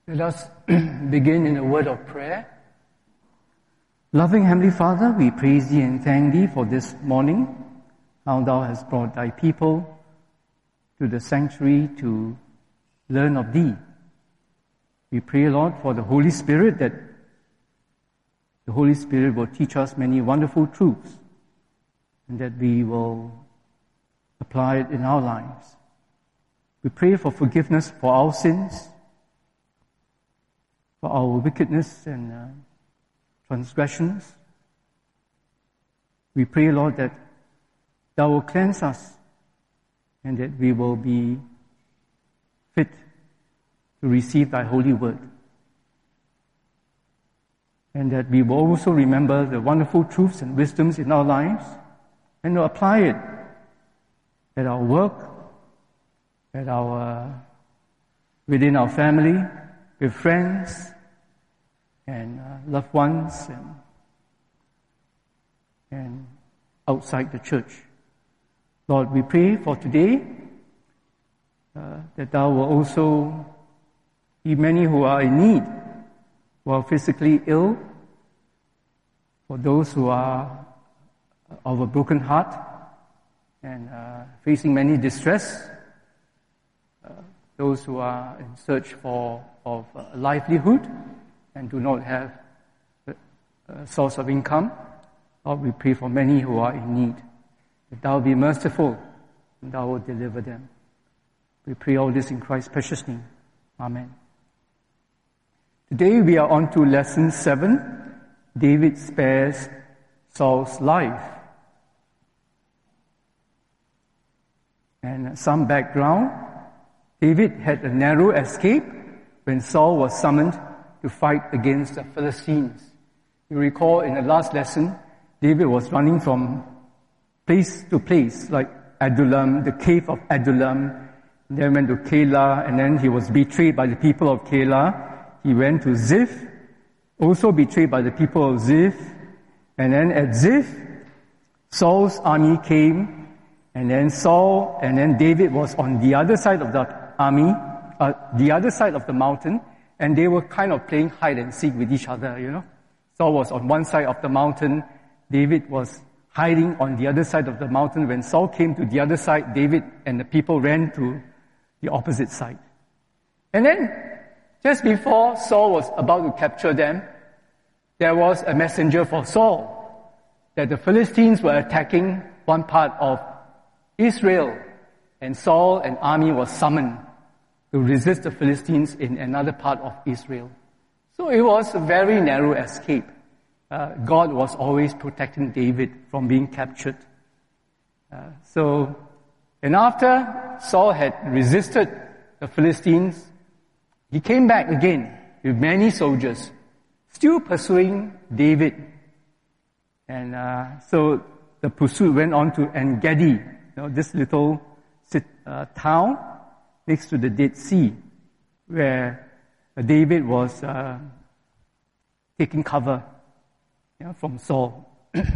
Let us begin in a word of prayer. Loving Heavenly Father, we praise Thee and thank Thee for this morning, how Thou hast brought Thy people to the sanctuary to learn of Thee. We pray, Lord, for the Holy Spirit, that the Holy Spirit will teach us many wonderful truths and that we will apply it in our lives. We pray for forgiveness for our sins, for our wickedness and transgressions. We pray, Lord, that Thou will cleanse us and that we will be fit to receive Thy holy word. And that we will also remember the wonderful truths and wisdoms in our lives and to apply it at our work, within our family, with friends and loved ones and outside the church. Lord, we pray for today that Thou will also be many who are in need, who are physically ill, for those who are of a broken heart and facing many distress, those who are in search of a livelihood and do not have a source of income. Lord, we pray for many who are in need, that Thou will be merciful and Thou will deliver them. We pray all this in Christ's precious name. Amen. Today we are on to lesson 7. David spares Saul's life. And some background. David had a narrow escape when Saul was summoned to fight against the Philistines. You recall in the last lesson, David was running from place to place, like Adullam, the cave of Adullam, then went to Keilah, and then he was betrayed by the people of Keilah. He went to Ziph, also betrayed by the people of Ziph, and then at Ziph, Saul's army came, and then David was on the other side of the army, the other side of the mountain, and they were kind of playing hide and seek with each other, you know. Saul was on one side of the mountain, David was hiding on the other side of the mountain. When Saul came to the other side, David and the people ran to the opposite side. And then, just before Saul was about to capture them, there was a messenger for Saul that the Philistines were attacking one part of Israel, and Saul and army was summoned to resist the Philistines in another part of Israel. So it was a very narrow escape. God was always protecting David from being captured. And after Saul had resisted the Philistines, he came back again with many soldiers, still pursuing David. And so the pursuit went on to En-Gedi, this little town next to the Dead Sea, where David was taking cover from Saul.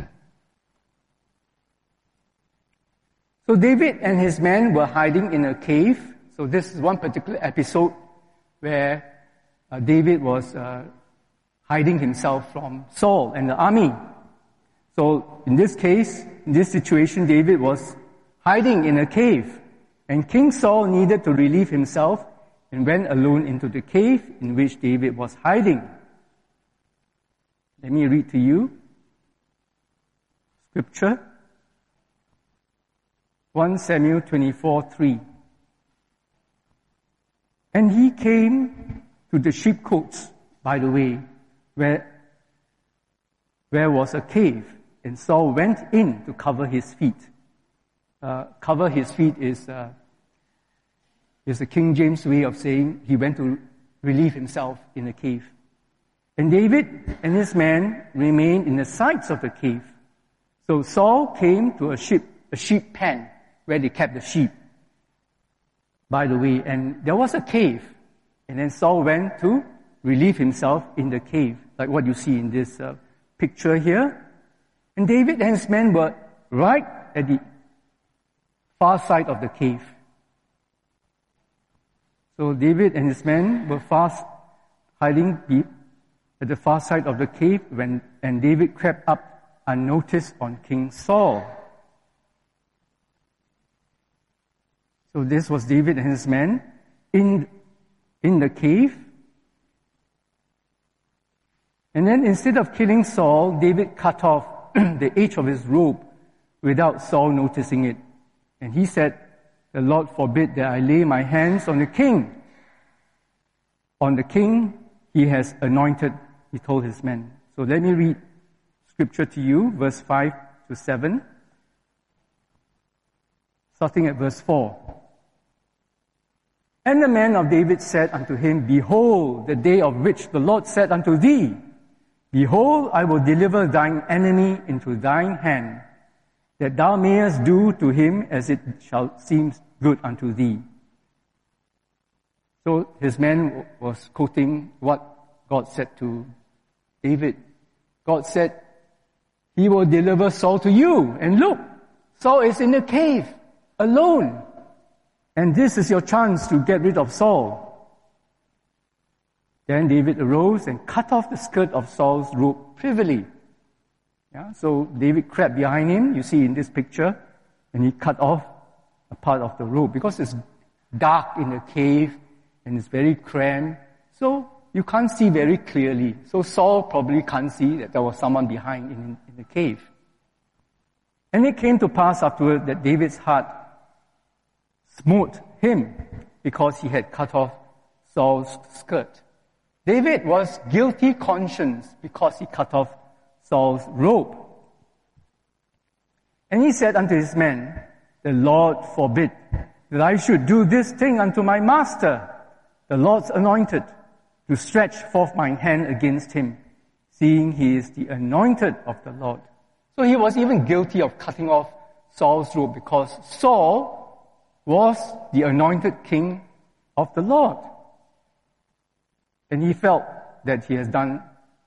So David and his men were hiding in a cave. So this is one particular episode where David was hiding himself from Saul and the army. So in this case, in this situation, David was hiding in a cave. And King Saul needed to relieve himself and went alone into the cave in which David was hiding. Let me read to you Scripture. 1 Samuel 24:3. And he came to the sheepcotes, by the way, where was a cave, and Saul went in to cover his feet. Cover his feet is the King James way of saying he went to relieve himself in a cave. And David and his men remained in the sides of the cave. So Saul came to a sheep pen where they kept the sheep, by the way, and there was a cave. And then Saul went to relieve himself in the cave, like what you see in this picture here. And David and his men were right at the far side of the cave. So David and his men were hiding at the far side of the cave, and David crept up unnoticed on King Saul. So this was David and his men in the cave. And then instead of killing Saul, David cut off the edge of his robe without Saul noticing it. And he said, "The Lord forbid that I lay my hands on the king. On the king he has anointed," he told his men. So let me read scripture to you, verse 5 to 7. Starting at verse 4. "And the men of David said unto him, Behold, the day of which the Lord said unto thee, Behold, I will deliver thine enemy into thine hand, that thou mayest do to him as it shall seem good unto thee." So his man was quoting what God said to David. God said, "He will deliver Saul to you. And look, Saul is in the cave, alone. And this is your chance to get rid of Saul." Then David arose and cut off the skirt of Saul's robe privily. Yeah, so David crept behind him, you see in this picture, and he cut off a part of the robe because it's dark in the cave and it's very cramped, so you can't see very clearly. So Saul probably can't see that there was someone behind in the cave. And it came to pass afterward that David's heart smote him because he had cut off Saul's skirt. David was guilty conscience because he cut off Saul's robe. And he said unto his men, "The Lord forbid that I should do this thing unto my master, the Lord's anointed, to stretch forth mine hand against him, seeing he is the anointed of the Lord." So he was even guilty of cutting off Saul's robe because Saul was the anointed king of the Lord. And he felt that he has done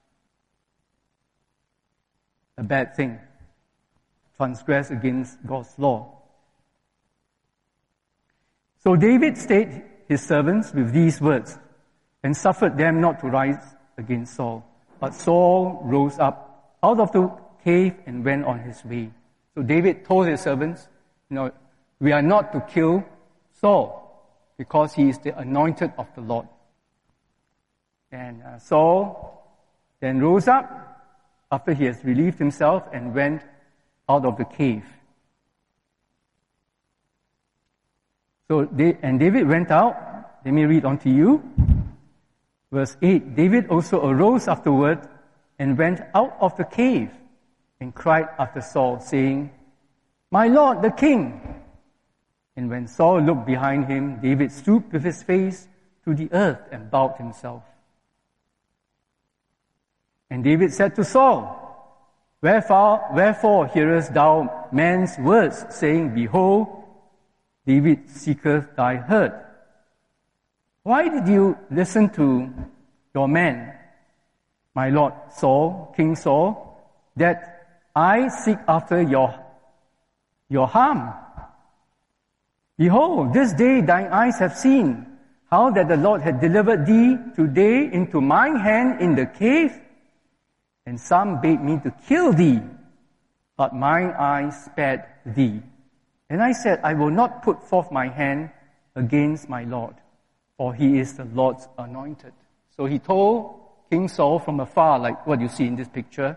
a bad thing, transgressed against God's law. So David stayed his servants with these words and suffered them not to rise against Saul. But Saul rose up out of the cave and went on his way. So David told his servants, we are not to kill Saul because he is the anointed of the Lord. And Saul then rose up after he has relieved himself and went out of the cave. So David went out. Let me read on to you. Verse 8, "David also arose afterward and went out of the cave and cried after Saul, saying, My Lord, the king. And when Saul looked behind him, David stooped with his face to the earth and bowed himself. And David said to Saul, Wherefore hearest thou man's words, saying, Behold, David seeketh thy hurt? Why did you listen to your man, my lord Saul, King Saul, that I seek after your harm? Behold, this day thine eyes have seen how that the Lord had delivered thee today into mine hand in the cave, and some bade me to kill thee, but mine eyes spared thee. And I said, I will not put forth my hand against my Lord, for he is the Lord's anointed. So he told King Saul from afar, like what you see in this picture,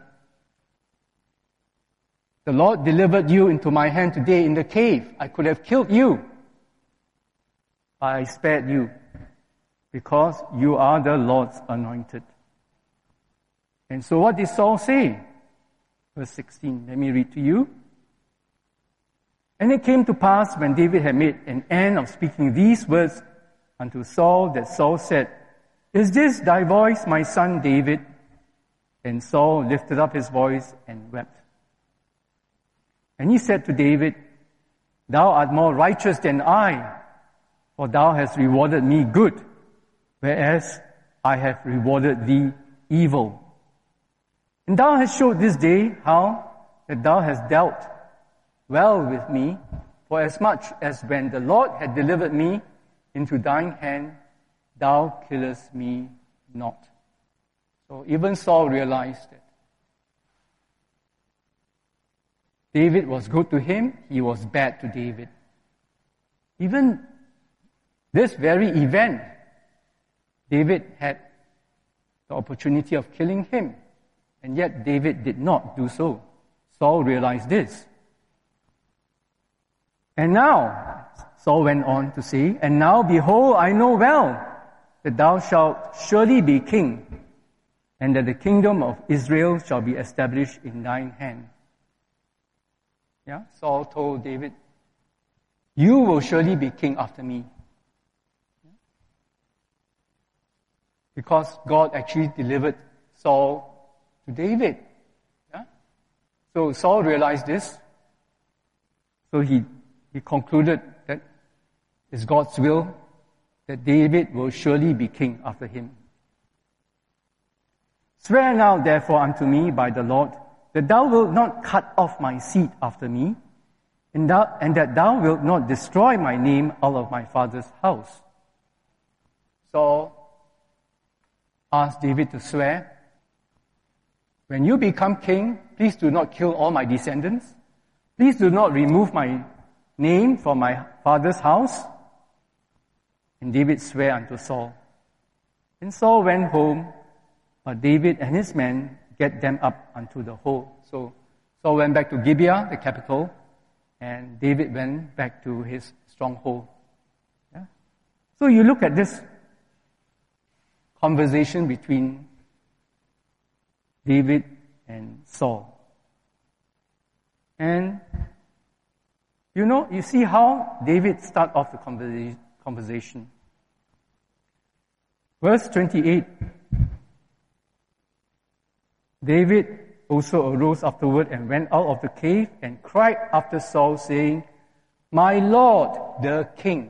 the Lord delivered you into my hand today in the cave. I could have killed you, but I spared you, because you are the Lord's anointed. And so what did Saul say? Verse 16, let me read to you. And it came to pass when David had made an end of speaking these words unto Saul, that Saul said, Is this thy voice, my son David? And Saul lifted up his voice and wept. And he said to David, Thou art more righteous than I, for thou hast rewarded me good, whereas I have rewarded thee evil. And thou hast showed this day how that thou hast dealt well with me, for as much as when the Lord had delivered me into thine hand, thou killest me not. So even Saul realized that David was good to him, he was bad to David. Even this very event, David had the opportunity of killing him, and yet David did not do so. Saul realized this. And now, Saul went on to say, and now behold, I know well that thou shalt surely be king, and that the kingdom of Israel shall be established in thine hand. Yeah, Saul told David, you will surely be king after me. Because God actually delivered Saul to David. Yeah? So Saul realized this. So he concluded that it's God's will that David will surely be king after him. Swear now therefore unto me by the Lord that thou wilt not cut off my seed after me, and that thou wilt not destroy my name out of my father's house. Saul asked David to swear, when you become king, please do not kill all my descendants. Please do not remove my name from my father's house. And David swore unto Saul. And Saul went home, but David and his men get them up unto the hole. So Saul went back to Gibeah, the capital, and David went back to his stronghold. Yeah? So you look at this conversation between David and Saul. And you see how David started off the conversation. Verse 28, David also arose afterward and went out of the cave and cried after Saul, saying, my Lord, the king.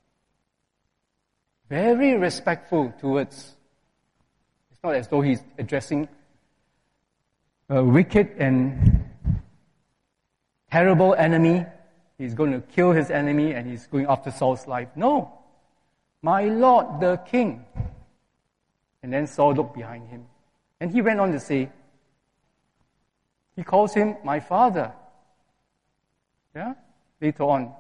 Very respectful towards, it's not as though he's addressing a wicked and terrible enemy. He's going to kill his enemy and he's going after Saul's life. No. My Lord, the king. And then Saul looked behind him. And he went on to say, he calls him my father. Yeah? Later on.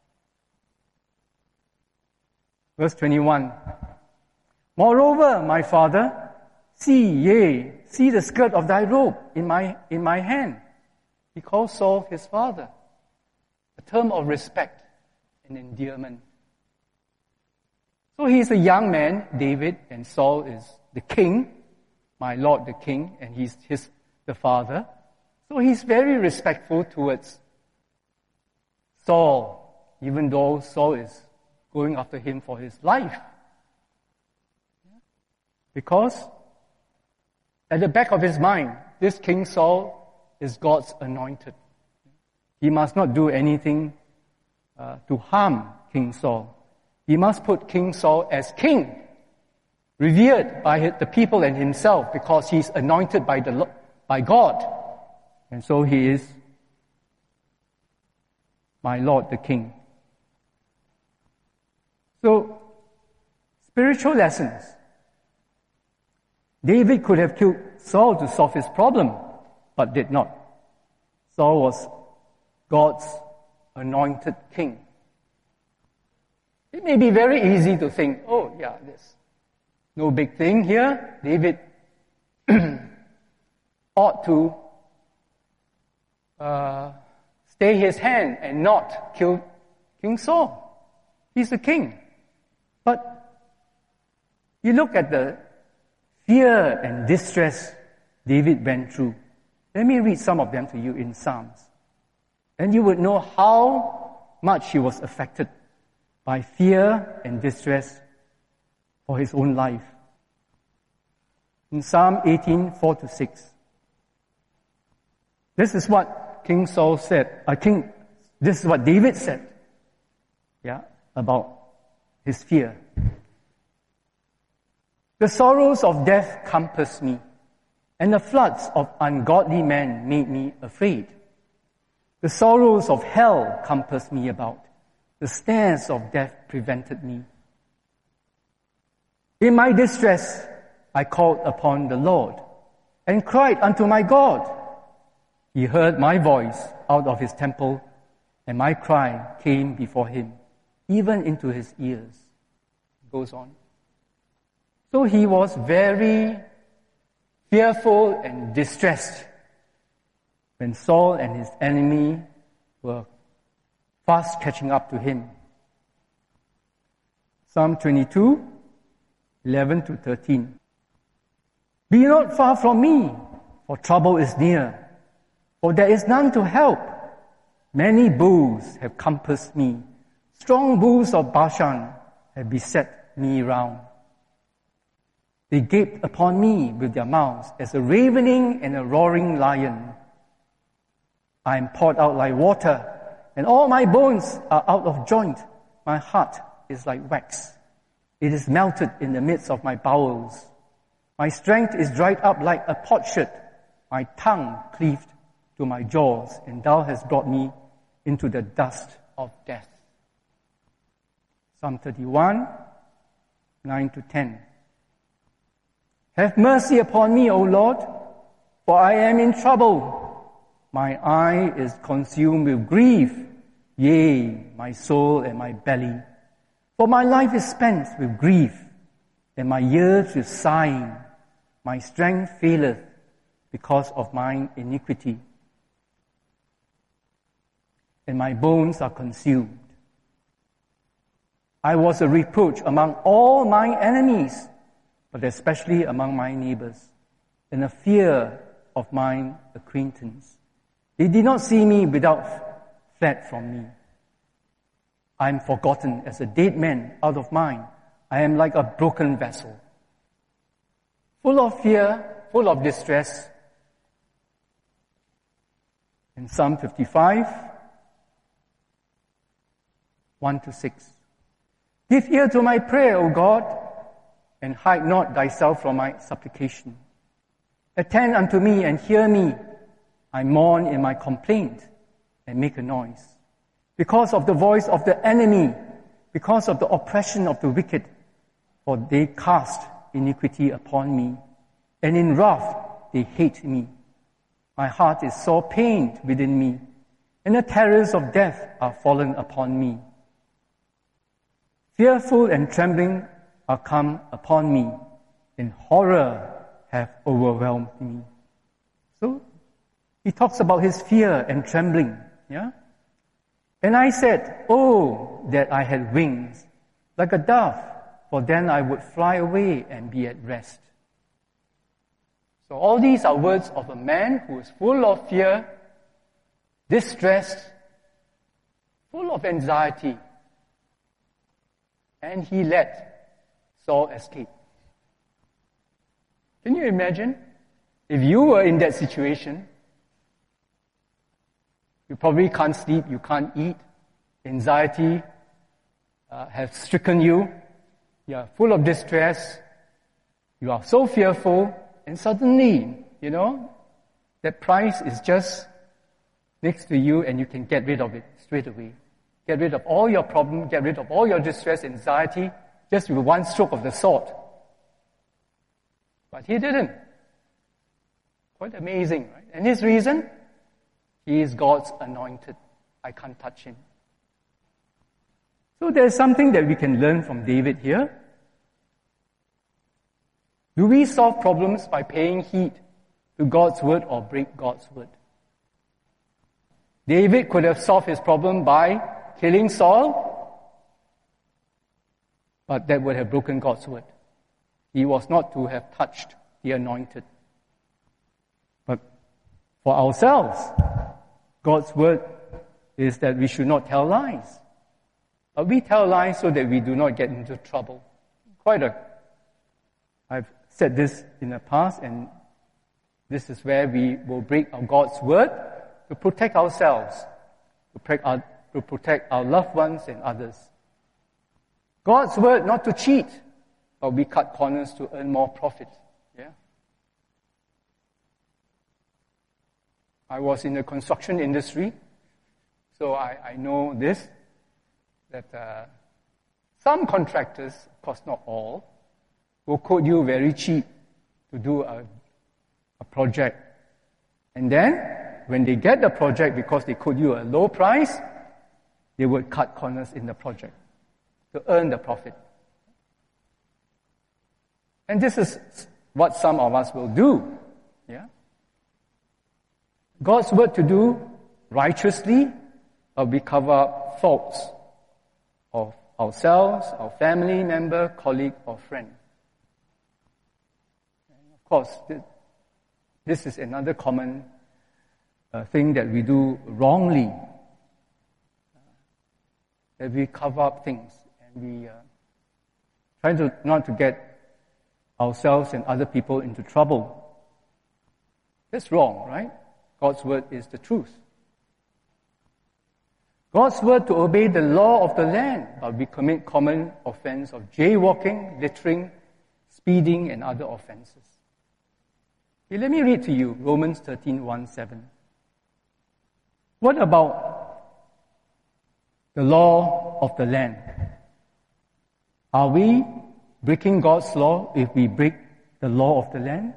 Verse 21. Moreover, my father, see the skirt of thy robe in my hand. He calls Saul his father. A term of respect and endearment. So he's a young man, David, and Saul is the king, my Lord the king, and he's the father. So he's very respectful towards Saul, even though Saul is going after him for his life. Because at the back of his mind, this King Saul is God's anointed. He must not do anything to harm King Saul. He must put King Saul as king, revered by the people and himself, because he's anointed by God. And so he is my Lord the King. So, spiritual lessons. David could have killed Saul to solve his problem, but did not. Saul was God's anointed king. It may be very easy to think, oh yeah, there's no big thing here. David ought to stay his hand and not kill King Saul. He's the king. But you look at the fear and distress David went through. Let me read some of them to you in Psalms. And you would know how much he was affected by fear and distress for his own life. In Psalm 18, 4-6. This is what King Saul said. This is what David said. Yeah, about his fear. The sorrows of death compassed me, and the floods of ungodly men made me afraid. The sorrows of hell compassed me about. The snares of death prevented me. In my distress, I called upon the Lord and cried unto my God. He heard my voice out of his temple, and my cry came before him, even into his ears. It goes on. So he was very fearful and distressed when Saul and his enemy were fast catching up to him. Psalm 22, 11 to 13. Be not far from me, for trouble is near, for there is none to help. Many bulls have compassed me. Strong bulls of Bashan have beset me round. They gaped upon me with their mouths as a ravening and a roaring lion. I am poured out like water, and all my bones are out of joint. My heart is like wax. It is melted in the midst of my bowels. My strength is dried up like a potsherd. My tongue cleaved to my jaws, and thou hast brought me into the dust of death. Psalm 31, 9 to 10. Have mercy upon me, O Lord, for I am in trouble. My eye is consumed with grief, yea, my soul and my belly. For my life is spent with grief, and my years with sighing. My strength faileth because of mine iniquity, and my bones are consumed. I was a reproach among all my enemies, but especially among my neighbors, and a fear of mine acquaintance. They did not see me without fled from me. I am forgotten as a dead man out of mind. I am like a broken vessel, full of fear, full of distress. In Psalm 55, 1 to 6. Give ear to my prayer, O God, and hide not thyself from my supplication. Attend unto me and hear me. I mourn in my complaint and make a noise. Because of the voice of the enemy, because of the oppression of the wicked, for they cast iniquity upon me, and in wrath they hate me. My heart is sore pained within me, and the terrors of death are fallen upon me. Fearful and trembling are come upon me, and horror have overwhelmed me. So, he talks about his fear and trembling, yeah? And I said, oh, that I had wings, like a dove, for then I would fly away and be at rest. So all these are words of a man who is full of fear, distressed, full of anxiety. And he let Saul escape. Can you imagine? If you were in that situation, you probably can't sleep, you can't eat, anxiety has stricken you, you are full of distress, you are so fearful, and suddenly, that prize is just next to you and you can get rid of it straight away. Get rid of all your problems, get rid of all your distress, anxiety, just with one stroke of the sword. But he didn't. Quite amazing, right? And his reason? He is God's anointed. I can't touch him. So there's something that we can learn from David here. Do we solve problems by paying heed to God's word or break God's word? David could have solved his problem by killing Saul, but that would have broken God's word. He was not to have touched the anointed. But for ourselves, God's word is that we should not tell lies. But we tell lies so that we do not get into trouble. I've said this in the past, and this is where we will break God's word to protect ourselves, to protect our loved ones and others. God's word not to cheat, but we cut corners to earn more profit. Yeah. I was in the construction industry, so I know this, that some contractors, of course not all, will quote you very cheap to do a project. And then, when they get the project, because they quote you a low price, they would cut corners in the project to earn the profit. And this is what some of us will do. Yeah? God's word to do righteously, or we cover up faults of ourselves, our family member, colleague, or friend. And of course, this is another common thing that we do wrongly. That we cover up things and we try not to get ourselves and other people into trouble. That's wrong, right? God's word is the truth. God's word to obey the law of the land, but we commit common offense of jaywalking, littering, speeding, and other offenses. Okay, let me read to you Romans 13:1-7. What about the law of the land? Are we breaking God's law if we break the law of the land?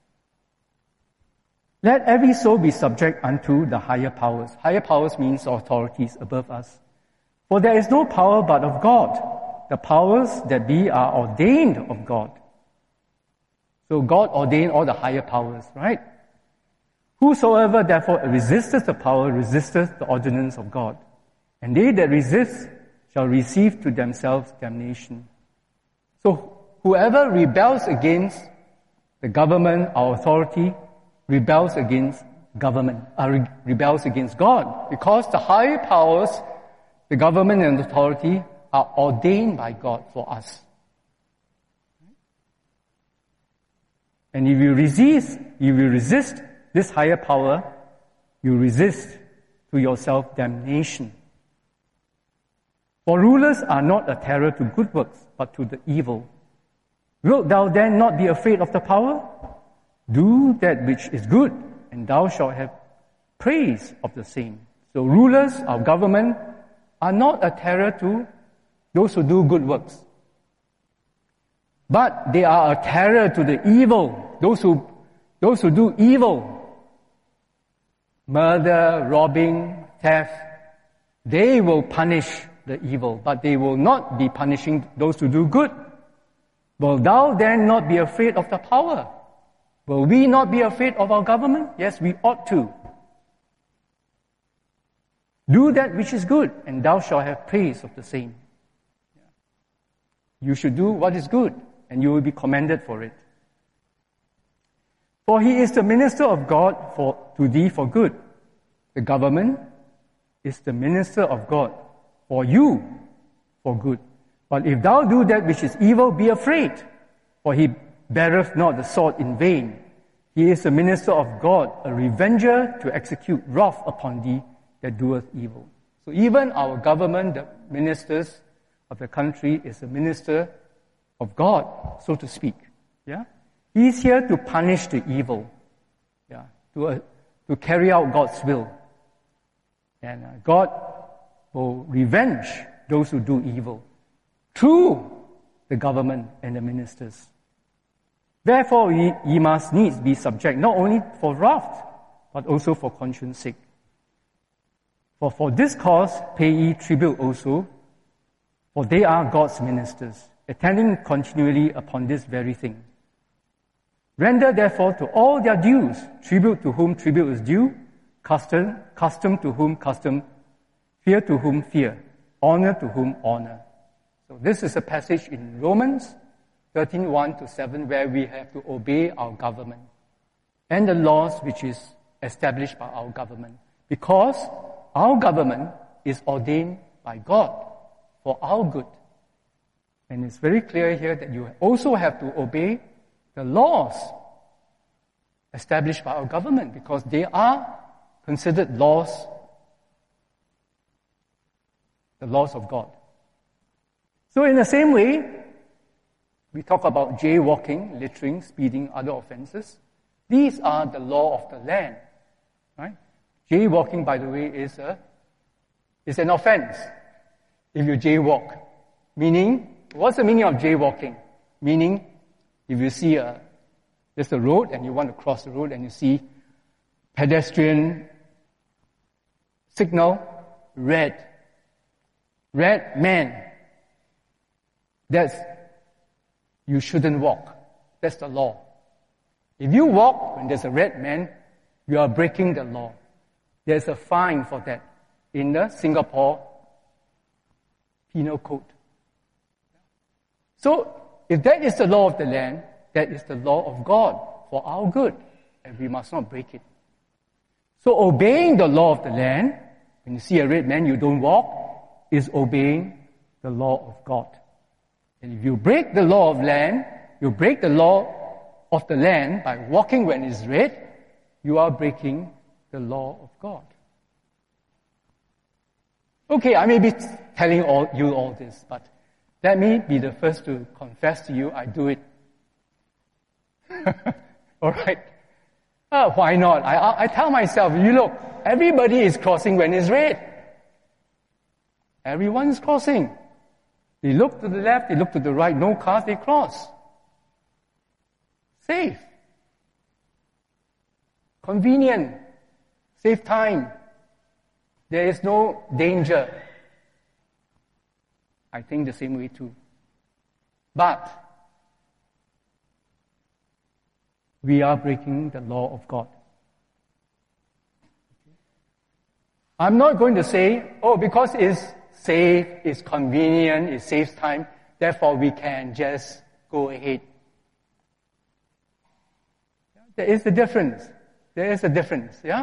Let every soul be subject unto the higher powers. Higher powers means authorities above us. For there is no power but of God. The powers that be are ordained of God. So God ordained all the higher powers, right? Whosoever therefore resisteth the power resisteth the ordinance of God. And they that resist shall receive to themselves damnation. So whoever rebels against the government or authority rebels against government, rebels against God, because the higher powers, the government and authority, are ordained by God for us. And if you resist this higher power, you resist to yourself damnation. For rulers are not a terror to good works, but to the evil. Wilt thou then not be afraid of the power? Do that which is good, and thou shalt have praise of the same. So rulers, our government, are not a terror to those who do good works. But they are a terror to the evil, those who do evil. Murder, robbing, theft. They will punish the evil, but they will not be punishing those who do good. Will thou then not be afraid of the power? Will we not be afraid of our government? Yes, we ought to. Do that which is good, and thou shalt have praise of the same. You should do what is good, and you will be commended for it. For he is the minister of God to thee for good. The government is the minister of God for you for good. But if thou do that which is evil, be afraid, for he beareth not the sword in vain. He is the minister of God, a revenger to execute wrath upon thee that doeth evil. So even our government, the ministers of the country, is a minister of God, so to speak. Yeah? He's here to punish the evil. Yeah? To carry out God's will. And God will revenge those who do evil through the government and the ministers. Therefore, ye must needs be subject, not only for wrath, but also for conscience sake. For this cause pay ye tribute also, for they are God's ministers, attending continually upon this very thing. Render therefore to all their dues, tribute to whom tribute is due, custom to whom custom, fear to whom fear, honor to whom honor. So this is a passage in Romans 13:1-7, where we have to obey our government and the laws which is established by our government, because our government is ordained by God for our good. And it's very clear here that you also have to obey the laws established by our government, because they are considered laws, the laws of God. So in the same way, we talk about jaywalking, littering, speeding, other offenses. These are the law of the land, right? Jaywalking, by the way, is an offense if you jaywalk. Meaning, what's the meaning of jaywalking? Meaning, if you see There's a road and you want to cross the road and you see pedestrian signal, red. Red man. You shouldn't walk. That's the law. If you walk when there's a red man, you are breaking the law. There's a fine for that in the Singapore Penal Code. So, if that is the law of the land, that is the law of God for our good, and we must not break it. So obeying the law of the land, when you see a red man, you don't walk, is obeying the law of God. And if you break the law of land, you break the law of the land by walking when it's red, you are breaking the law of God. Okay, I may be telling you all this, but let me be the first to confess to you, I do it. Alright. Why not? I tell myself, you look, everybody is crossing when it's red. Everyone's crossing. They look to the left, they look to the right, no cars, they cross. Safe. Convenient. Save time. There is no danger. I think the same way too. But we are breaking the law of God. I'm not going to say, because it's safe, it's convenient, it saves time, therefore we can just go ahead. There is a difference. There is a difference, yeah?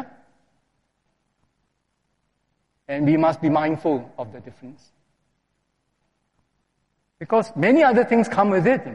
And we must be mindful of the difference. Because many other things come with it,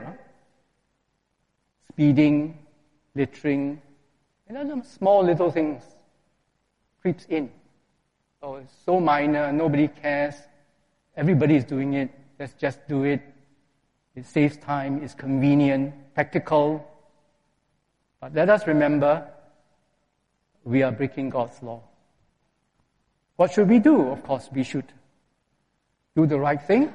Speeding, littering, and other small little things creeps in. So it's so minor, nobody cares. Everybody is doing it. Let's just do it. It saves time, it's convenient, practical. But let us remember, we are breaking God's law. What should we do? Of course, we should do the right thing.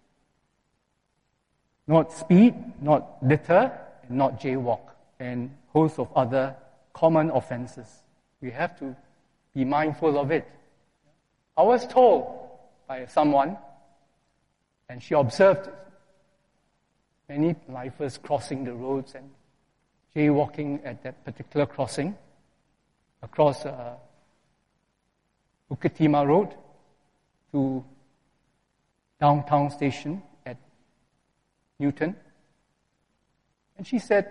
Not speed, not litter, and not jaywalk, and host of other common offenses. We have to be mindful of it. I was told by someone, and she observed many lifers crossing the roads and jaywalking at that particular crossing across Bukit Timah Road to downtown station at Newton. And she said,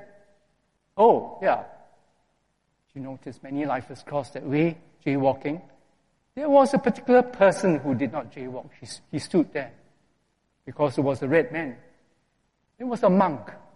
she noticed many lifers cross that way, jaywalking. There was a particular person who did not jaywalk. He stood there because it was a red man. It was a monk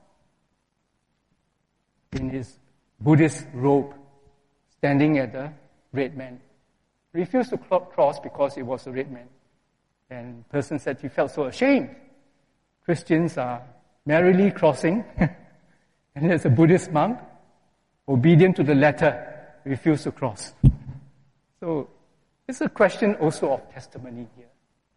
in his Buddhist robe standing at the red man. Refused to cross because it was a red man. And the person said he felt so ashamed. Christians are merrily crossing and there's a Buddhist monk, obedient to the letter, refused to cross. So it's a question also of testimony here.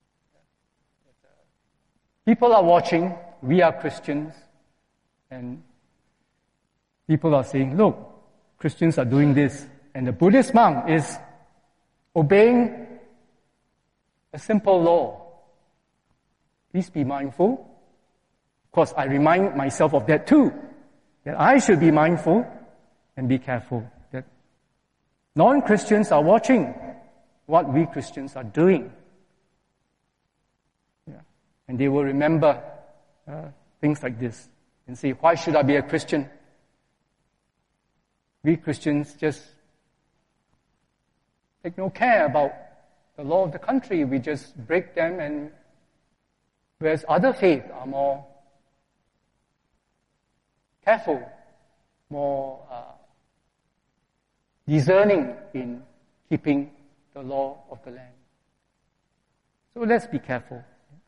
People are watching, we are Christians, and people are saying, look, Christians are doing this, and the Buddhist monk is obeying a simple law. Please be mindful. Of course, I remind myself of that too, that I should be mindful and be careful, that non-Christians are watching what we Christians are doing. Yeah. And they will remember things like this and say, why should I be a Christian? We Christians just take no care about the law of the country. We just break them, and whereas other faiths are more careful, more discerning in keeping the law of the land. So let's be careful.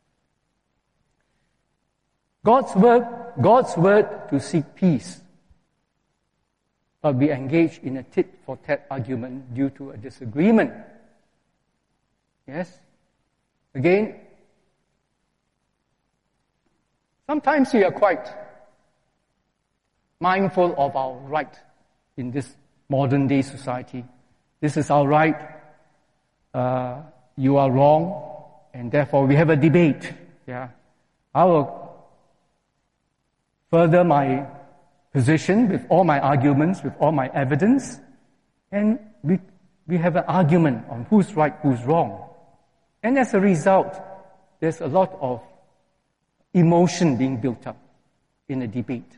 God's word to seek peace, but we engage in a tit-for-tat argument due to a disagreement. Yes? Again, sometimes we are quite mindful of our right in this modern day society. This is our right. You are wrong, and therefore we have a debate. Yeah, I will further my position with all my arguments, with all my evidence, and we have an argument on who's right, who's wrong. And as a result, there's a lot of emotion being built up in a debate.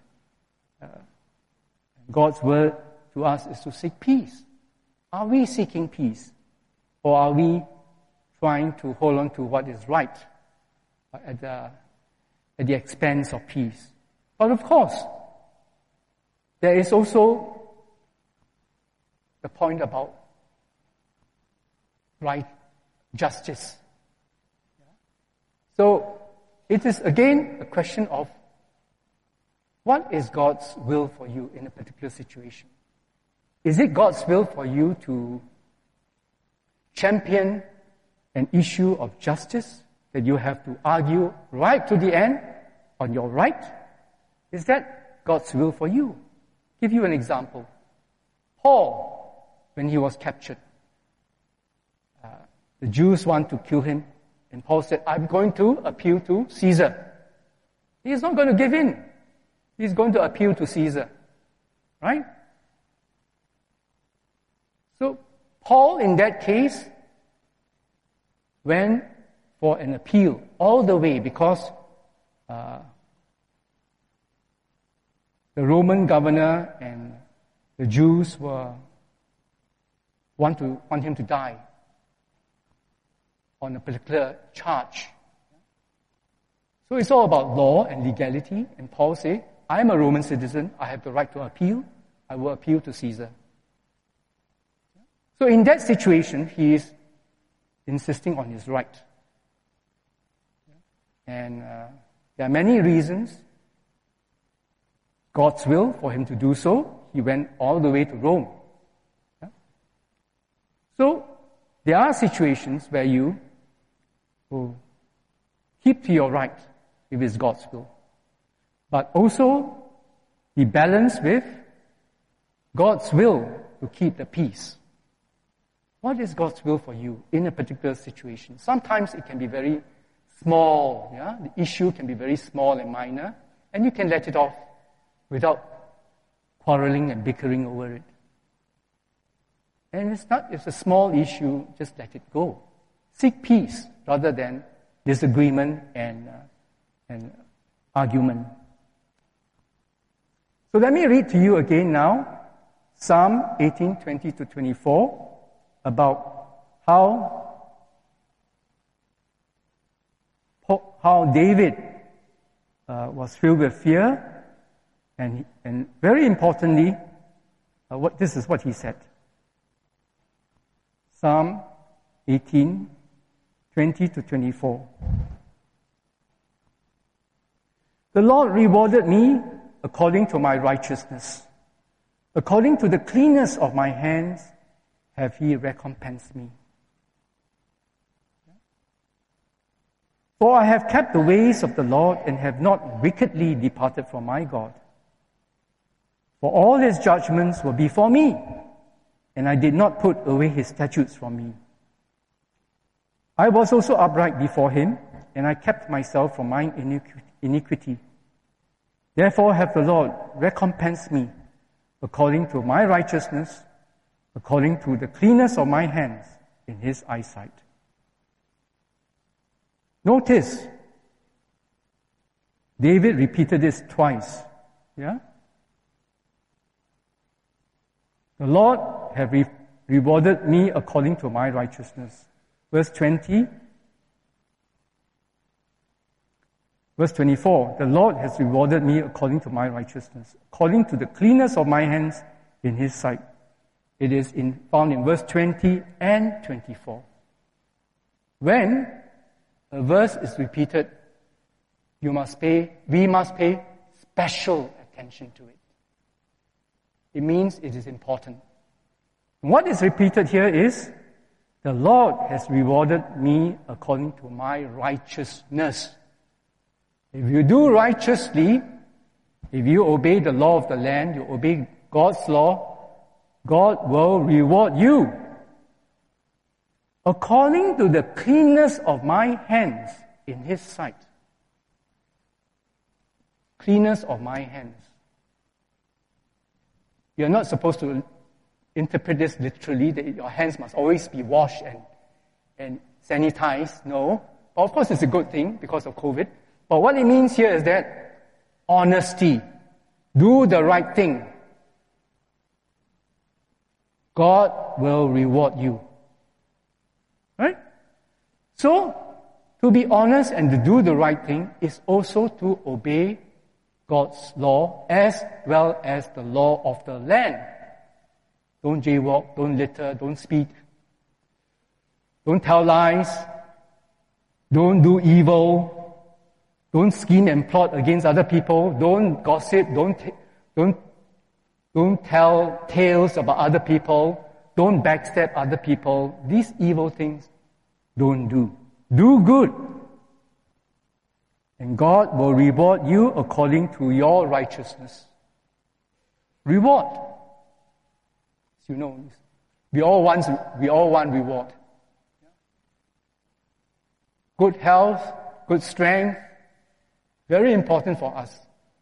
God's word to us is to seek peace. Are we seeking peace? Or are we trying to hold on to what is right at the expense of peace? But of course, there is also the point about right justice. So it is again a question of what is God's will for you in a particular situation? Is it God's will for you to champion an issue of justice that you have to argue right to the end on your right? Is that God's will for you? Give you an example. Paul, when he was captured, the Jews want to kill him, and Paul said, I'm going to appeal to Caesar. He is not going to give in. He's going to appeal to Caesar. Right? So, Paul, in that case, went for an appeal all the way because the Roman governor and the Jews want him to die on a particular charge. So it's all about law and legality, and Paul said, I am a Roman citizen, I have the right to appeal, I will appeal to Caesar. So in that situation, he is insisting on his right. And there are many reasons, God's will for him to do so. He went all the way to Rome. So there are situations where you will keep to your right if it's God's will. But also be balanced with God's will to keep the peace. What is God's will for you in a particular situation? Sometimes it can be very small. Yeah? The issue can be very small and minor, and you can let it off without quarreling and bickering over it. And it's a small issue, just let it go. Seek peace rather than disagreement and argument. So let me read to you again now, Psalm 18:20-24, about how David was filled with fear, and very importantly, this is what he said. Psalm 18:20-24. The Lord rewarded me according to my righteousness. According to the cleanness of my hands have He recompensed me. For I have kept the ways of the Lord and have not wickedly departed from my God. For all His judgments were before me, and I did not put away His statutes from me. I was also upright before Him, and I kept myself from mine iniquity. Therefore hath the Lord recompensed me according to my righteousness, according to the cleanness of my hands in His eyesight. Notice, David repeated this twice. Yeah? The Lord have rewarded me according to my righteousness. Verse 20. Verse 24. The Lord has rewarded me according to my righteousness, according to the cleanness of my hands in His sight. It is found in verse 20 and 24. When a verse is repeated, we must pay special attention to it. It means it is important. What is repeated here is, the Lord has rewarded me according to my righteousness. If you do righteously, If you obey the law of the land, you obey God's law, God will reward you according to the cleanness of my hands in His sight. Cleanness of my hands. You're not supposed to interpret this literally, that your hands must always be washed and sanitized. No. Of course, it's a good thing because of COVID. But what it means here is that honesty. Do the right thing. God will reward you. Right? So, to be honest and to do the right thing is also to obey God's law as well as the law of the land. Don't jaywalk, don't litter, don't speak, don't tell lies, don't do evil, don't scheme and plot against other people, don't gossip, don't tell tales about other people, don't backstab other people. These evil things, don't do. Do good. And God will reward you according to your righteousness. Reward. As you know, we all want reward. Good health, good strength, very important for us.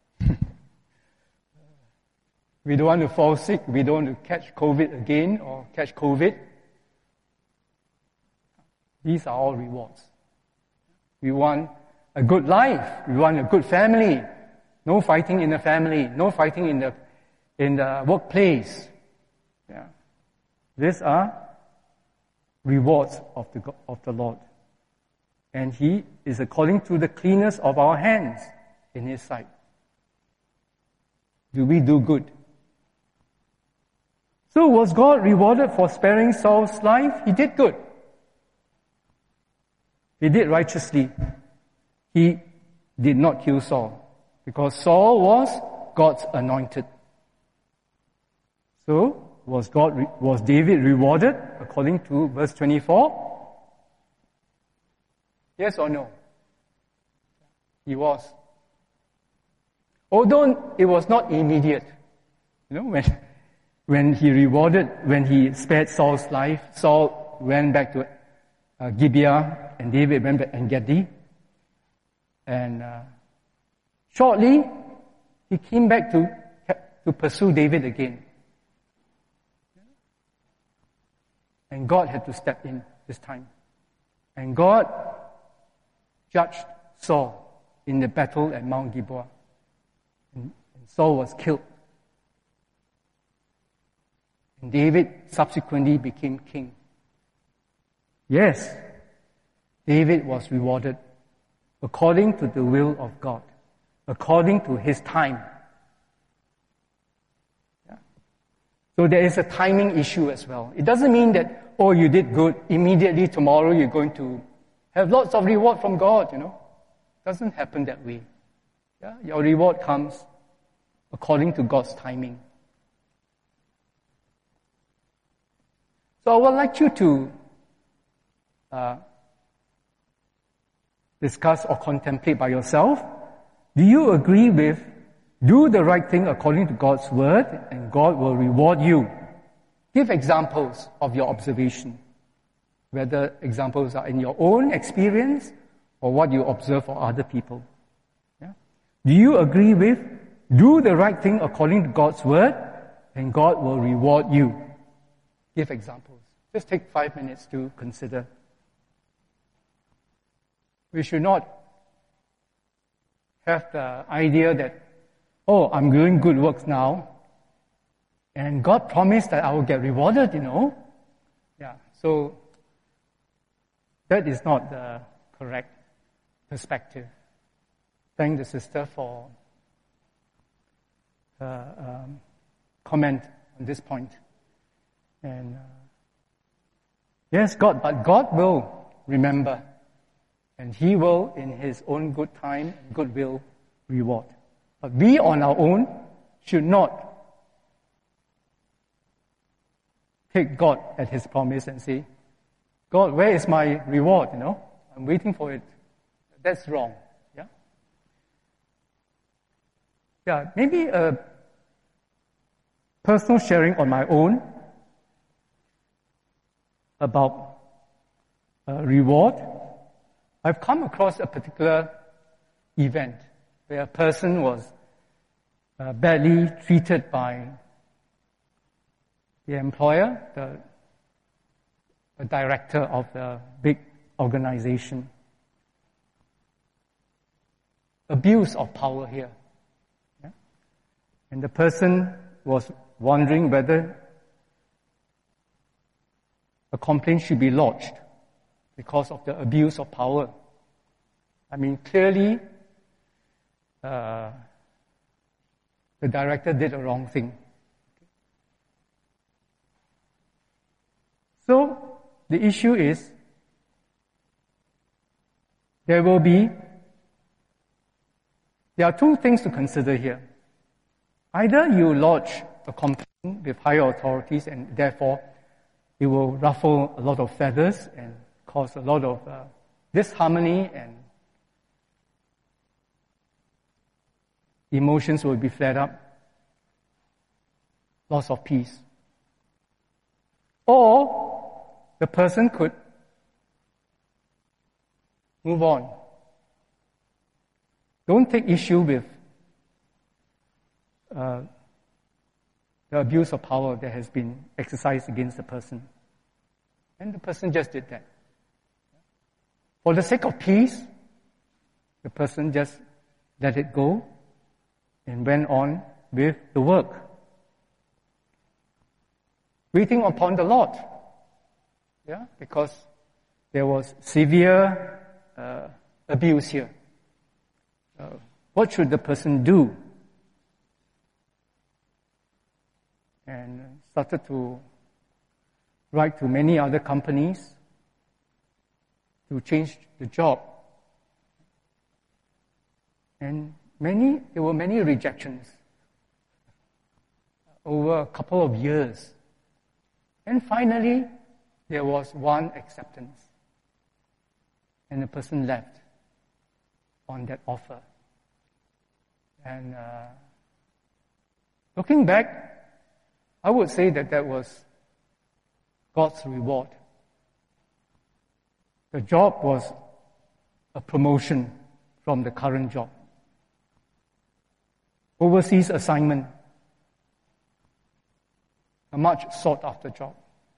We don't want to fall sick, we don't want to catch COVID again or catch COVID. These are all rewards. We want a good life, we want a good family, no fighting in the family, no fighting in the workplace. Yeah. These are rewards of the Lord. And He is according to the cleanness of our hands in His sight. Do we do good? So was God rewarded for sparing Saul's life? He did good. He did righteously. He did not kill Saul because Saul was God's anointed. So was David rewarded according to verse 24? Yes or no? He was. Although it was not immediate. You know, when he spared Saul's life, Saul went back to Gibeah and David went back to En-gedi. And shortly, he came back to pursue David again. And God had to step in this time. And God judged Saul in the battle at Mount Gilboa. And Saul was killed. And David subsequently became king. Yes, David was rewarded according to the will of God, according to His time. Yeah. So there is a timing issue as well. It doesn't mean that, oh, you did good, immediately tomorrow you're going to have lots of reward from God, you know. It doesn't happen that way. Yeah? Your reward comes according to God's timing. So I would like you to discuss or contemplate by yourself. Do you agree with do the right thing according to God's word and God will reward you? Give examples of your observation, whether examples are in your own experience or what you observe for other people. Yeah? Do you agree with do the right thing according to God's word and God will reward you? Give examples. Just take 5 minutes to consider. We should not have the idea that, oh, I'm doing good works now, and God promised that I will get rewarded, you know. Yeah, so that is not the correct perspective. Thank the sister for her comment on this point. And yes, but God will remember. And He will, in His own good time and good will, reward. But we on our own should not take God at His promise and say, God, where is my reward? You know, I'm waiting for it. That's wrong. Yeah. Yeah, maybe a personal sharing on my own about reward. I've come across a particular event where a person was badly treated by the employer, the director of the big organization. Abuse of power here. Yeah? And the person was wondering whether a complaint should be lodged because of the abuse of power. I mean, clearly, the director did a wrong thing. So, the issue is, there are two things to consider here. Either you lodge a complaint with higher authorities and therefore it will ruffle a lot of feathers and cause a lot of disharmony and emotions will be flared up, loss of peace. Or the person could move on. Don't take issue with the abuse of power that has been exercised against the person. And the person just did that. For the sake of peace, the person just let it go and went on with the work. Waiting upon the Lord. Yeah, because there was severe abuse here. What should the person do? And started to write to many other companies to change the job. And there were many rejections over a couple of years. And finally, there was one acceptance. And the person left on that offer. And looking back, I would say that was God's reward. The job was a promotion from the current job. Overseas assignment. A much sought after job.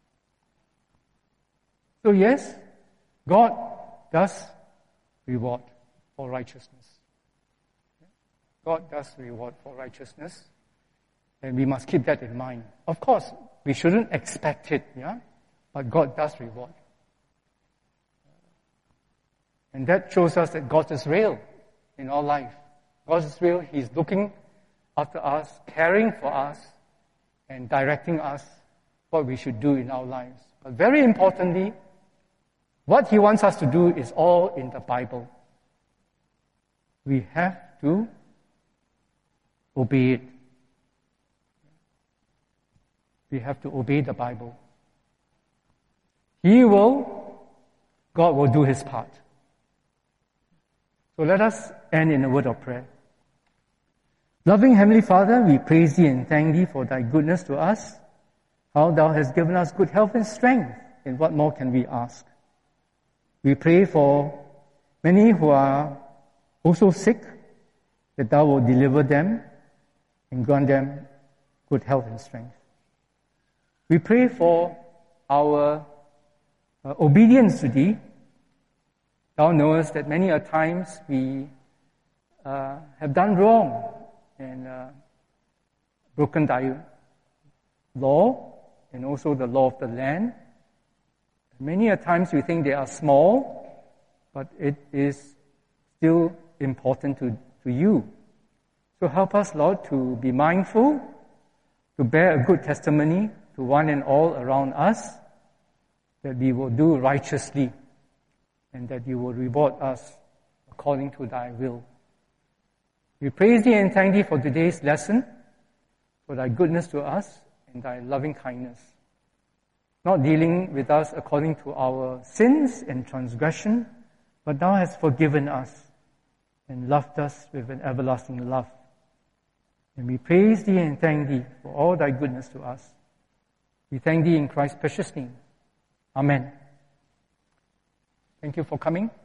So yes, God does reward for righteousness. God does reward for righteousness. And we must keep that in mind. Of course, we shouldn't expect it, yeah? But God does reward. And that shows us that God is real in our life. God is real. He's looking after us, caring for us, and directing us what we should do in our lives. But very importantly, what He wants us to do is all in the Bible. We have to obey it. We have to obey the Bible. God will do His part. So let us end in a word of prayer. Loving Heavenly Father, we praise Thee and thank Thee for Thy goodness to us, how Thou hast given us good health and strength, and what more can we ask? We pray for many who are also sick, that Thou will deliver them and grant them good health and strength. We pray for our obedience to Thee. Thou knowest that many a times we have done wrong and broken Thy law and also the law of the land. Many a times we think they are small, but it is still important to You. So help us, Lord, to be mindful, to bear a good testimony to one and all around us, that we will do righteously and that You will reward us according to Thy will. We praise Thee and thank Thee for today's lesson, for Thy goodness to us and Thy loving kindness. Not dealing with us according to our sins and transgression, but Thou hast forgiven us and loved us with an everlasting love. And we praise thee and thank thee for all thy goodness to us. We thank thee in Christ's precious name. Amen. Thank you for coming.